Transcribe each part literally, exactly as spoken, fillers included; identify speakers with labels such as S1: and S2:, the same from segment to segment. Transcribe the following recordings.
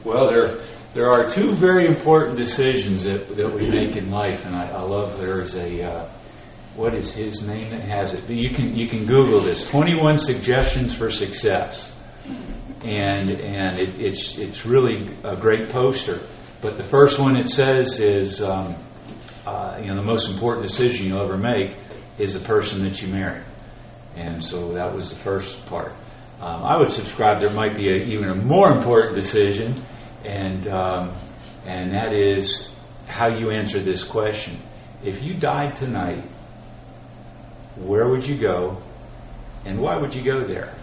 S1: Well, there there are two very important decisions that, that we make in life, and I, I love there's a uh, what is his name that has it? You can you can Google this. twenty-one Suggestions for Success, and and it, it's it's really a great poster. But the first one it says is um, uh, you know the most important decision you'll ever make is the person that you marry, and so that was the first part. Um, I would subscribe there might be a, even a more important decision, and um, and that is how you answer this question. If you died tonight, where would you go, and why would you go there?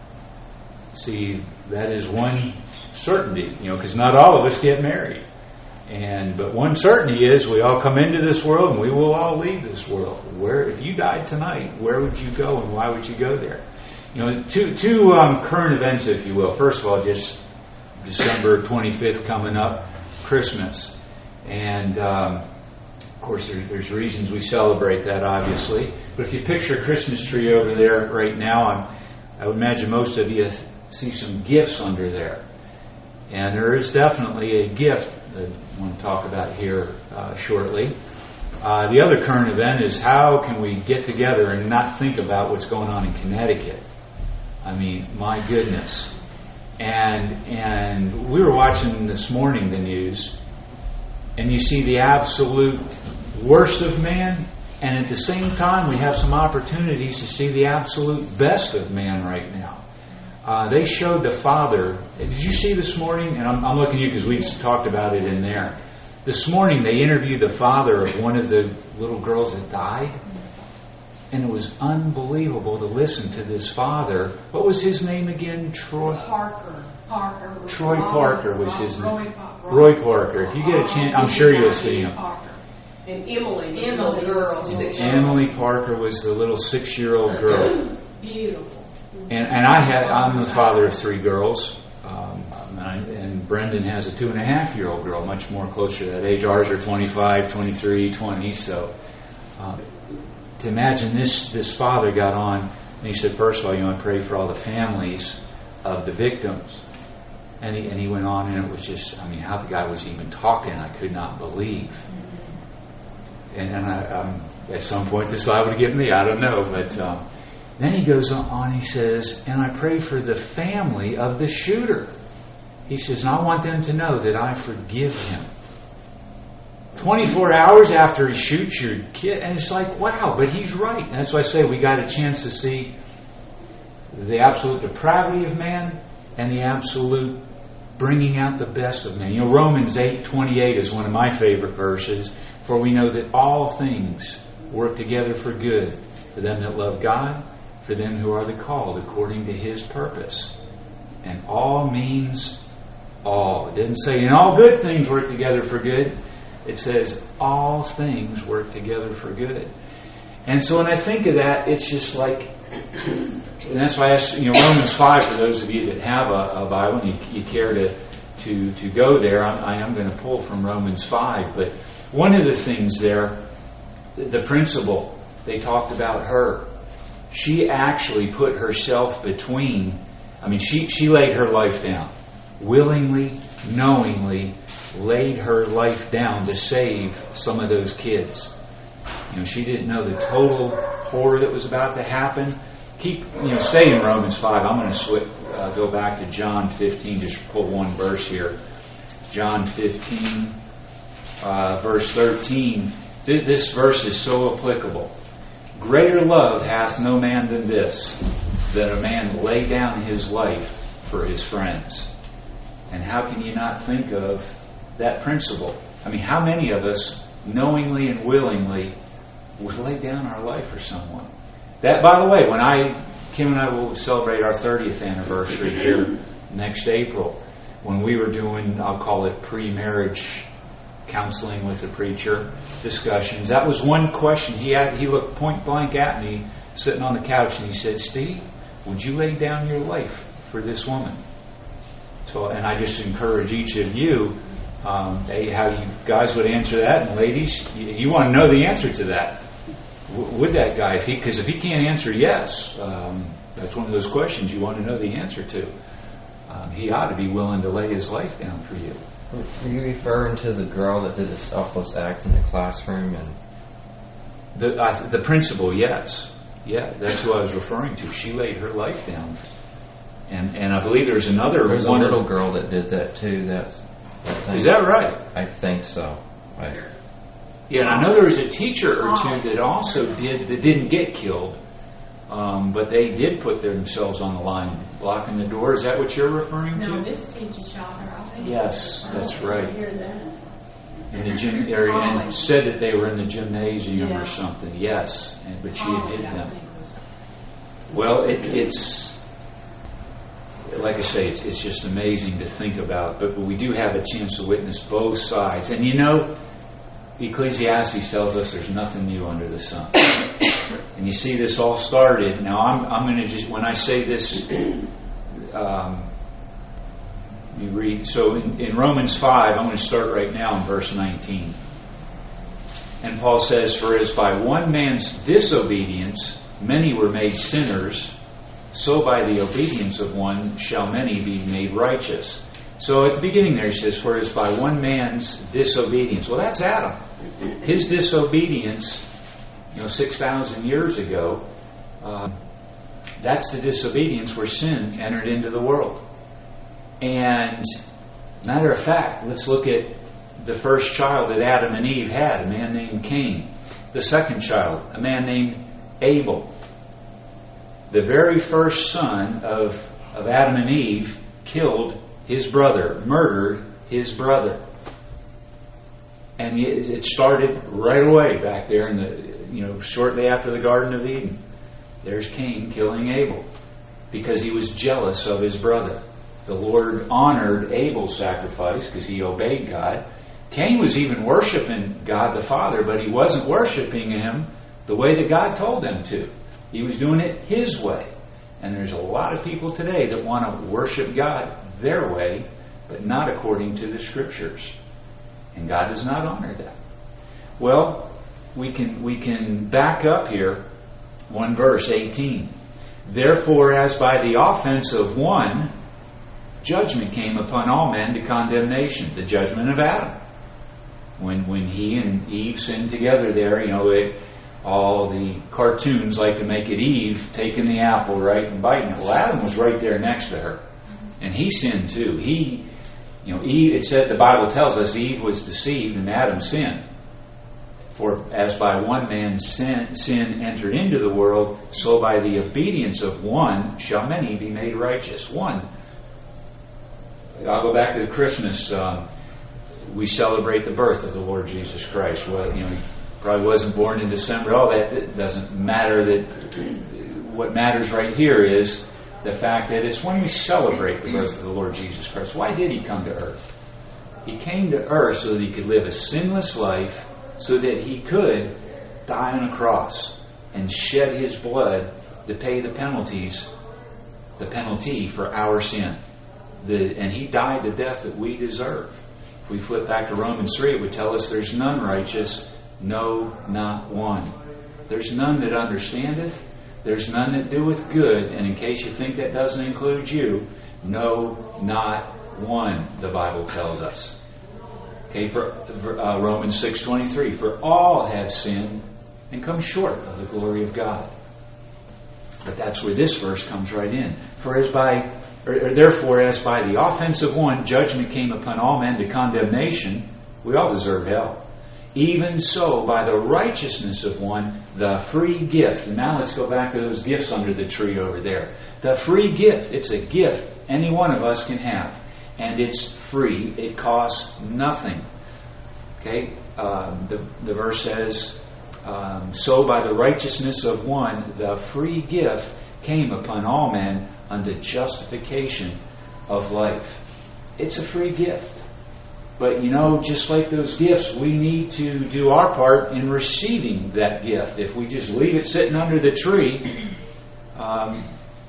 S1: See, that is one certainty, you know, because not all of us get married. And but one certainty is we all come into this world and we will all leave this world. Where, if you died tonight, where would you go and why would you go there? You know, two two um, current events, if you will. First of all, just December twenty-fifth coming up, Christmas, and um, of course there, there's reasons we celebrate that, obviously. But if you picture a Christmas tree over there right now, I'm, I would imagine most of you see some gifts under there, and there is definitely a gift that I want to talk about here uh, shortly. Uh, the other current event is how can we get together and not think about what's going on in Connecticut? I mean, my goodness. And and we were watching this morning the news, and you see the absolute worst of man, and at the same time we have some opportunities to see the absolute best of man right now. Uh, they showed the father. Did you see this morning? And I'm, I'm looking at you because we talked about it in there. This morning they interviewed the father of one of the little girls that died. And it was unbelievable to listen to this father. What was his name again? Troy
S2: Parker. Parker.
S1: Troy Parker was his name.
S2: Roy,
S1: Roy Parker. If you get a chance, I'm sure you'll see him.
S2: Parker. And Emily. Emily, girl. Six
S1: Emily Parker was the little six-year-old girl.
S2: Beautiful.
S1: And and I had I'm the father of three girls, um, and, I, and Brendan has a two and a half year old girl, much more closer to that age. Ours are twenty-five, twenty-three, twenty. So. Um, To imagine this, this father got on and he said, first of all, you know, I pray for all the families of the victims. And he, and he went on, and it was just, I mean, how the guy was even talking, I could not believe. And, and I, um, at some point this lie would get me, I don't know. But um, then he goes on, he says, and I pray for the family of the shooter. He says, and I want them to know that I forgive him. twenty-four hours after he shoots your kid, and it's like, wow, but he's right. And that's why I say we got a chance to see the absolute depravity of man and the absolute bringing out the best of man. You know, Romans eight twenty-eight is one of my favorite verses. For we know that all things work together for good for them that love God, for them who are the called according to His purpose. And all means all. It didn't say, and all good things work together for good. It says, all things work together for good. And so when I think of that, it's just like, and that's why I asked, you know, Romans five, for those of you that have a, a Bible and you, you care to, to, to go there, I'm, I am going to pull from Romans five. But one of the things there, the principle, they talked about her. She actually put herself between, I mean, she, she laid her life down. Willingly, knowingly, laid her life down to save some of those kids. You know, she didn't know the total horror that was about to happen. Keep, you know, stay in Romans five. I'm going to switch, uh, go back to John fifteen, just pull one verse here. John fifteen, uh, verse thirteen. This, this verse is so applicable. Greater love hath no man than this, that a man lay down his life for his friends. And how can you not think of that principle? I mean, how many of us knowingly and willingly would lay down our life for someone? That, by the way, when I, Kim and I will celebrate our thirtieth anniversary here next April, when we were doing, I'll call it pre-marriage counseling with the preacher, discussions, that was one question. He had, he looked point blank at me sitting on the couch and he said, Steve, would you lay down your life for this woman? So, and I just encourage each of you, um, hey, how you guys would answer that, and ladies, you, you want to know the answer to that. W- would that guy, if he, because if he can't answer yes, um, that's one of those questions you want to know the answer to. um, he ought to be willing to lay his life down for you.
S3: Were you referring to the girl that did the selfless act in the classroom? And
S1: The, I, the principal, yes. Yeah, that's who I was referring to. She laid her life down. And and I believe there's another
S3: there's
S1: one.
S3: a little girl that did that too. That's, that thing.
S1: Is that right?
S3: I think so. I,
S1: Yeah, and I know there was a teacher or two that also did, that didn't get killed. Um, but they did put themselves on the line, blocking the door. Is that what you're referring to?
S2: No, this teacher shot her, I think.
S1: Yes, that's right.
S2: I hear that.
S1: In the gym area, and said that they were in the gymnasium
S2: Yeah.
S1: or something. Yes, and, but she had
S2: College,
S1: hid
S2: I
S1: them.
S2: think was-
S1: Well, it, it's like I say, it's, it's just amazing to think about. But, but we do have a chance to witness both sides, and you know, Ecclesiastes tells us there's nothing new under the sun. And you see, this all started. Now, I'm I'm going to just when I say this. Um, You read, so in, in Romans five, I'm going to start right now in verse nineteen. And Paul says, "For as by one man's disobedience many were made sinners, so by the obedience of one shall many be made righteous." So at the beginning there he says, "For as by one man's disobedience." Well, that's Adam. His disobedience, you know, six thousand years ago, uh, that's the disobedience where sin entered into the world. And matter of fact, let's look at the first child that Adam and Eve had, a man named Cain. The second child, a man named Abel. The very first son of, of Adam and Eve killed his brother, murdered his brother. And it started right away back there in the, you know, shortly after the Garden of Eden. There's Cain killing Abel because he was jealous of his brother. The Lord honored Abel's sacrifice because he obeyed God. Cain was even worshiping God the Father, but he wasn't worshiping Him the way that God told him to. He was doing it his way. And there's a lot of people today that want to worship God their way, but not according to the Scriptures. And God does not honor that. Well, we can we can back up here, one verse, eighteen. "Therefore, as by the offense of one, judgment came upon all men to condemnation," the judgment of Adam. When when he and Eve sinned together there, you know, it, all the cartoons like to make it Eve taking the apple, right, and biting it. Well, Adam was right there next to her. And he sinned too. He, you know, Eve, it said, the Bible tells us Eve was deceived and Adam sinned. "For as by one man's sin, sin entered into the world, so by the obedience of one shall many be made righteous." One. I'll go back to Christmas. Um, we celebrate the birth of the Lord Jesus Christ. Well, you know, he probably wasn't born in December. All that, that doesn't matter. That what matters right here is the fact that it's when we celebrate the birth of the Lord Jesus Christ. Why did He come to earth? He came to earth so that He could live a sinless life, so that He could die on a cross and shed His blood to pay the penalties, the penalty for our sin. The, and He died the death that we deserve. If we flip back to Romans three, it would tell us there's none righteous, no, not one. There's none that understandeth, there's none that doeth good, and in case you think that doesn't include you, no, not one, the Bible tells us. Okay, for, for uh, Romans six twenty-three, "For all have sinned and come short of the glory of God." But that's where this verse comes right in. For as by Or, or therefore, as by the offense of one, judgment came upon all men to condemnation, we all deserve hell. Even so, by the righteousness of one, the free gift. And now let's go back to those gifts under the tree over there. The free gift. It's a gift any one of us can have. And it's free. It costs nothing. Okay? Um, the, the verse says, um, "So by the righteousness of one, the free gift came upon all men unto justification of life." It's a free gift. But you know, just like those gifts, we need to do our part in receiving that gift. If we just leave it sitting under the tree, um,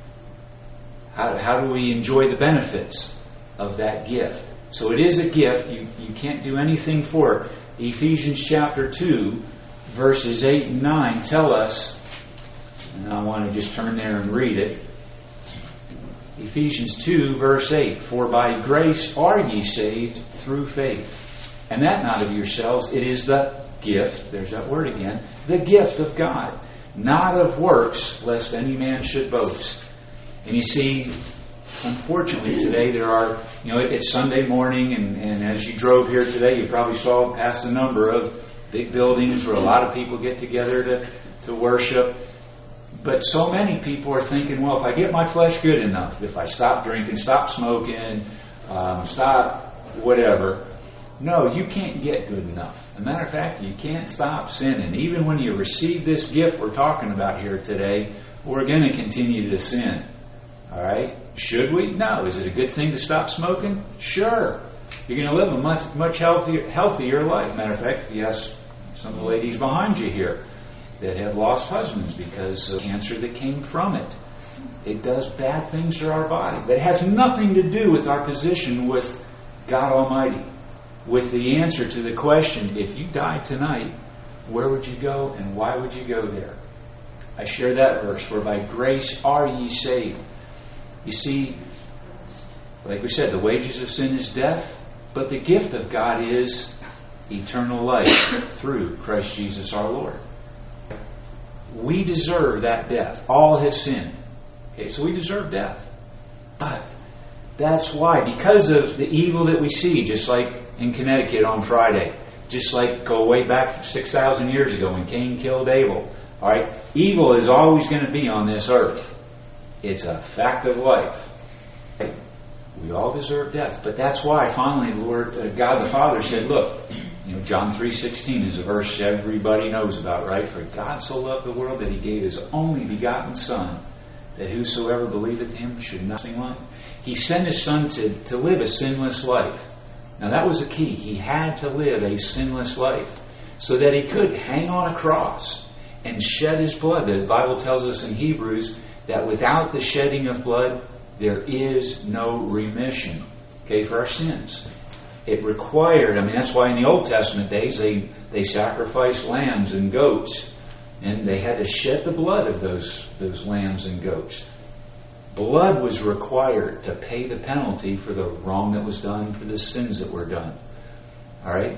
S1: how, how do we enjoy the benefits of that gift? So it is a gift. You, you can't do anything for it. Ephesians chapter two, verses eight and nine tell us, and I want to just turn there and read it. Ephesians two, verse eight, for by grace are ye saved through faith. And that not of yourselves, it is the gift, there's that word again, the gift of God, not of works, lest any man should boast. And you see, unfortunately today there are, you know, it's Sunday morning, and, and as you drove here today, you probably saw past a number of big buildings where a lot of people get together to, to worship. But so many people are thinking, well, if I get my flesh good enough, if I stop drinking, stop smoking, um, stop whatever. No, you can't get good enough. As a matter of fact, you can't stop sinning. Even when you receive this gift we're talking about here today, we're going to continue to sin. All right? Should we? No. Is it a good thing to stop smoking? Sure. You're going to live a much, much healthier, healthier life. Matter of fact, if you ask some of the ladies behind you here that have lost husbands because of cancer that came from it, it does bad things to our body. But it has nothing to do with our position with God Almighty. With the answer to the question, if you died tonight, where would you go and why would you go there? I share that verse, for by grace are ye saved. You see, like we said, the wages of sin is death, but the gift of God is eternal life through Christ Jesus our Lord. We deserve that death. All have sinned. Okay, so we deserve death. But that's why, because of the evil that we see, just like in Connecticut on Friday, just like go way back six thousand years ago when Cain killed Abel. All right, evil is always going to be on this earth. It's a fact of life. We all deserve death, but that's why finally the Lord, uh, God the Father said, look, you know, John three sixteen is a verse everybody knows about, right? For God so loved the world that He gave His only begotten Son, that whosoever believeth Him should nothing life. He sent His Son to, to live a sinless life. Now that was the key. He had to live a sinless life so that He could hang on a cross and shed His blood. The Bible tells us in Hebrews that without the shedding of blood, there is no remission, okay, for our sins. It required, I mean, that's why in the Old Testament days they, they sacrificed lambs and goats, and they had to shed the blood of those, those lambs and goats. Blood was required to pay the penalty for the wrong that was done, for the sins that were done. All right?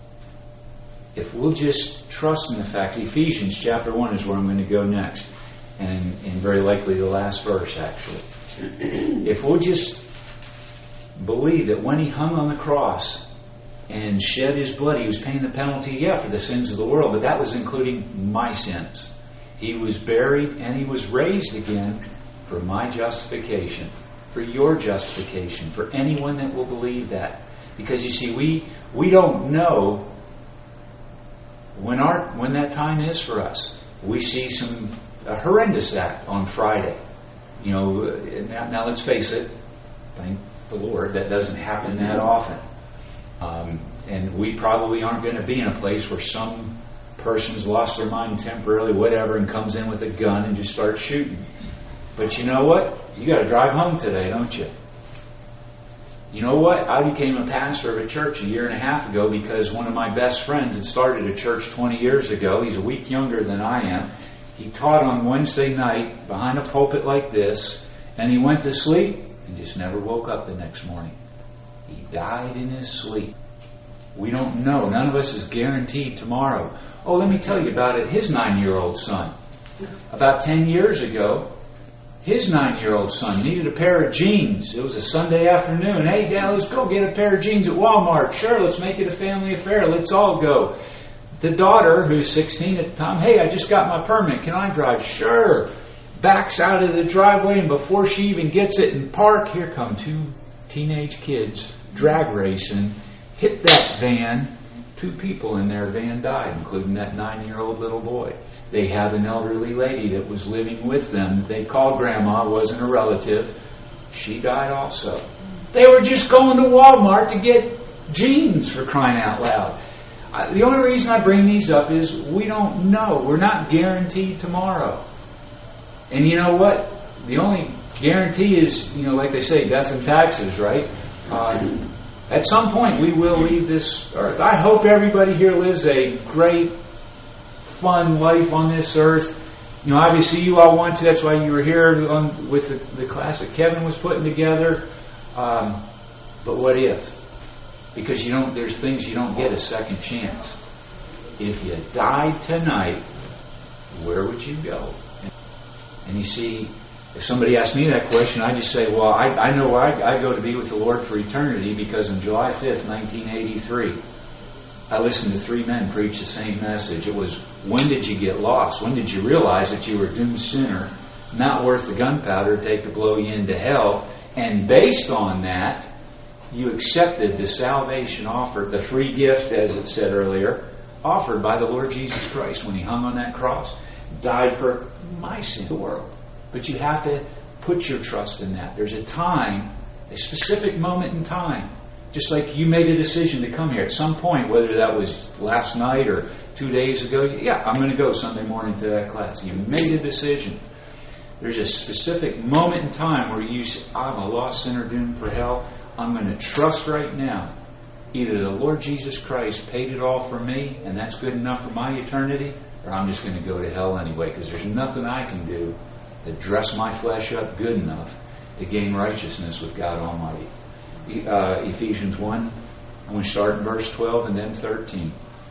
S1: If we'll just trust in the fact, Ephesians chapter one is where I'm going to go next, and, and very likely the last verse, actually. If we'll just believe that when He hung on the cross and shed His blood, He was paying the penalty, yeah, for the sins of the world, but that was including my sins. He was buried and He was raised again for my justification, for your justification, for anyone that will believe that. Because you see, we we don't know when our when that time is for us. We see some a horrendous act on Friday. You know, now, now let's face it, thank the Lord, that doesn't happen that often. Um, and we probably aren't going to be in a place where some person's lost their mind temporarily, whatever, and comes in with a gun and just starts shooting. But you know what? You got to drive home today, don't you? You know what? I became a pastor of a church a year and a half ago because one of my best friends had started a church twenty years ago. He's a week younger than I am. He taught on Wednesday night behind a pulpit like this, and he went to sleep and just never woke up the next morning. He died in his sleep. We don't know. None of us is guaranteed tomorrow. Oh, let me tell you about it. His nine-year-old son. About ten years ago, his nine-year-old son needed a pair of jeans. It was a Sunday afternoon. Hey, Dad, let's go get a pair of jeans at Walmart. Sure, let's make it a family affair. Let's all go. The daughter, who's sixteen at the time, hey, I just got my permit. Can I drive? Sure. Backs out of the driveway, and before she even gets it in park, here come two teenage kids drag racing, hit that van. Two people in their van died, including that nine-year-old little boy. They had an elderly lady that was living with them. They called Grandma, wasn't a relative. She died also. They were just going to Walmart to get jeans, for crying out loud. I, the only reason I bring these up is we don't know. We're not guaranteed tomorrow. And you know what? The only guarantee is, you know, like they say, death and taxes, right? Uh, at some point we will leave this earth. I hope everybody here lives a great, fun life on this earth. You know, obviously you all want to. That's why you were here on, with the, the class that Kevin was putting together. Um, but what if? Because you don't. There's things you don't get a second chance. If you died tonight, where would you go? And you see, if somebody asked me that question, I just say, well, I, I know I, I go to be with the Lord for eternity, because on July fifth, nineteen eighty-three, I listened to three men preach the same message. It was, when did you get lost? When did you realize that you were a doomed sinner, not worth the gunpowder to take to blow you into hell? And based on that, you accepted the salvation offered, the free gift, as it said earlier, offered by the Lord Jesus Christ when He hung on that cross, died for my sin, the world. But you have to put your trust in that. There's a time, a specific moment in time, just like you made a decision to come here at some point, whether that was last night or two days ago. Yeah, I'm going to go Sunday morning to that class. You made a decision. There's a specific moment in time where you say, I'm a lost sinner doomed for hell. I'm going to trust right now either the Lord Jesus Christ paid it all for me, and that's good enough for my eternity, or I'm just going to go to hell anyway, because there's nothing I can do to dress my flesh up good enough to gain righteousness with God Almighty. Uh, Ephesians one, I'm going to start in verse twelve and then thirteen.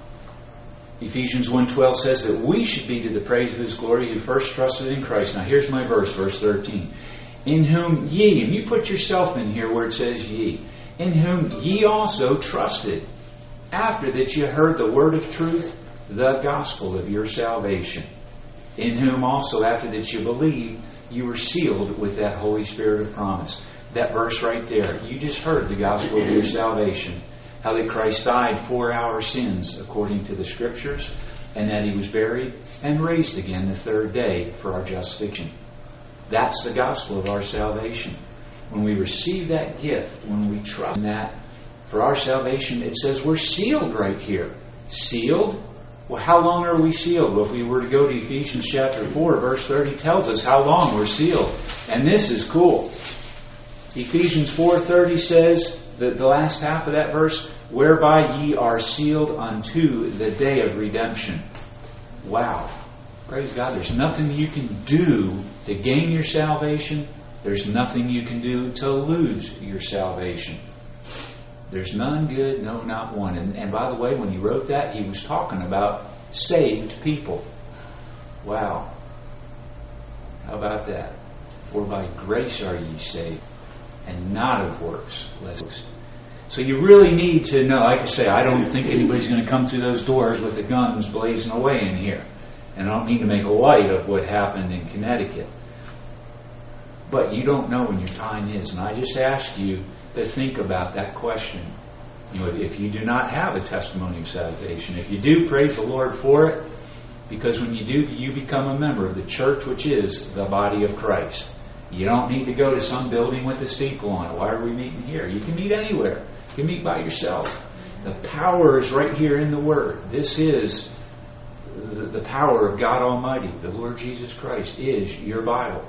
S1: Ephesians one twelve says that we should be to the praise of His glory who first trusted in Christ. Now here's my verse, verse thirteen. In whom ye, and you put yourself in here where it says ye, in whom ye also trusted, after that you heard the word of truth, the gospel of your salvation. In whom also, after that you believed, you were sealed with that Holy Spirit of promise. That verse right there, you just heard the gospel of your salvation. How that Christ died for our sins according to the Scriptures, and that He was buried and raised again the third day for our justification. That's the gospel of our salvation. When we receive that gift, when we trust in that for our salvation, it says we're sealed right here. Sealed? Well, how long are we sealed? Well, if we were to go to Ephesians chapter four, verse thirty tells us how long we're sealed. And this is cool. Ephesians four thirty says, the, the last half of that verse, whereby ye are sealed unto the day of redemption. Wow. Praise God. There's nothing you can do to gain your salvation. There's nothing you can do to lose your salvation. There's none good, no, not one. And, and by the way, when he wrote that, he was talking about saved people. Wow. How about that? For by grace are ye saved, and not of works, lest. So you really need to know, like I say, I don't think anybody's going to come through those doors with the guns blazing away in here. And I don't mean to make light of what happened in Connecticut. But you don't know when your time is. And I just ask you to think about that question. You know, if you do not have a testimony of salvation, if you do, praise the Lord for it. Because when you do, you become a member of the church, which is the body of Christ. You don't need to go to some building with a steeple on it. Why are we meeting here? You can meet anywhere. You can meet by yourself. The power is right here in the Word. This is the, the power of God Almighty. The Lord Jesus Christ is your Bible.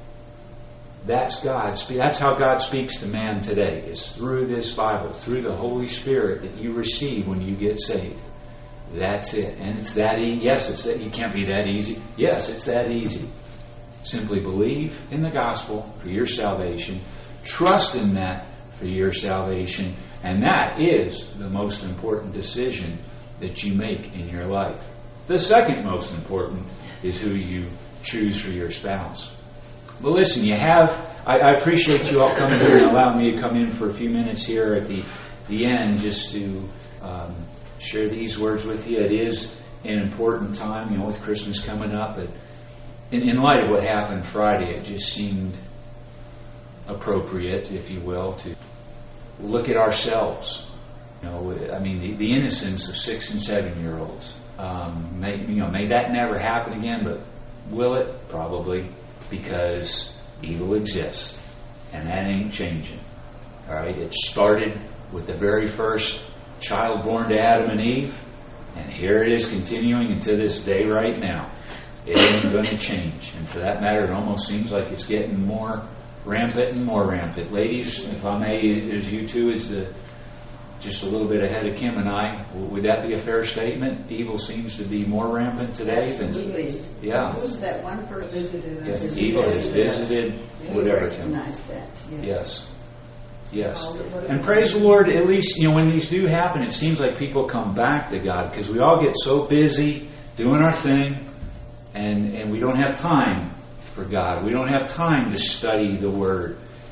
S1: That's God. That's how God speaks to man today. Is through this Bible, through the Holy Spirit that you receive when you get saved. That's it. And it's that easy. Yes, it's that. You can't be that easy. Yes, it's that easy. Simply believe in the gospel for your salvation. Trust in that for your salvation. And that is the most important decision that you make in your life. The second most important is who you choose for your spouse. But listen, you have, I, I appreciate you all coming here and allowing me to come in for a few minutes here at the, the end just to um, share these words with you. It is an important time, you know, with Christmas coming up. But in, in light of what happened Friday, it just seemed appropriate, if you will, to look at ourselves. You know, I mean, the, the innocence of six and seven year olds. Um, may, you know, may that never happen again, but will it? Probably. Because evil exists, and that ain't changing. All right, it started with the very first child born to Adam and Eve, and here it is continuing into this day right now. It ain't going to change, and for that matter, it almost seems like it's getting more rampant and more rampant. Ladies, if I may, as you two, as the just a little bit ahead of Kim and I. Would that be a fair statement? Evil seems to be more rampant today
S4: Absolutely.
S1: than yeah.
S4: Who's that one person
S5: Visited.
S1: Yes,
S4: Visited.
S1: evil has visited
S4: We
S1: whatever. Tim.
S4: recognize that. Yes.
S1: Yes. Yes. And praise the Lord, at least, you know, when these do happen, it seems like people come back to God because we all get so busy doing our thing and, and we don't have time for God. We don't have time to study the Word.